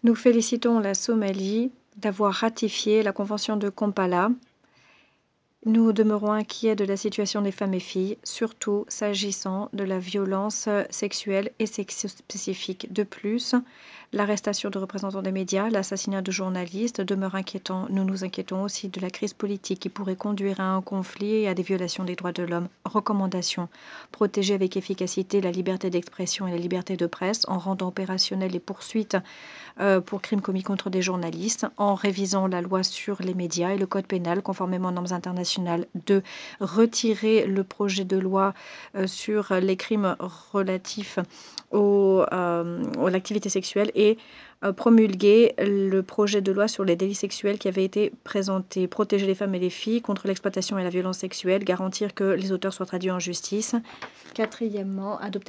Nous félicitons la Somalie d'avoir ratifié la Convention de Kampala. Nous demeurons inquiets de la situation des femmes et filles, surtout s'agissant de la violence sexuelle et sexe-spécifique. De plus, l'arrestation de représentants des médias, l'assassinat de journalistes demeure inquiétant. Nous nous inquiétons aussi de la crise politique qui pourrait conduire à un conflit et à des violations des droits de l'homme. Recommandation: protéger avec efficacité la liberté d'expression et la liberté de presse en rendant opérationnelles les poursuites pour crimes commis contre des journalistes, en révisant la loi sur les médias et le code pénal conformément aux normes internationales. 2. Retirer le projet de loi sur les crimes relatifs à l'activité sexuelle et promulguer le projet de loi sur les délits sexuels qui avait été présenté. Protéger les femmes et les filles contre l'exploitation et la violence sexuelle, garantir que les auteurs soient traduits en justice. Quatrièmement, adopter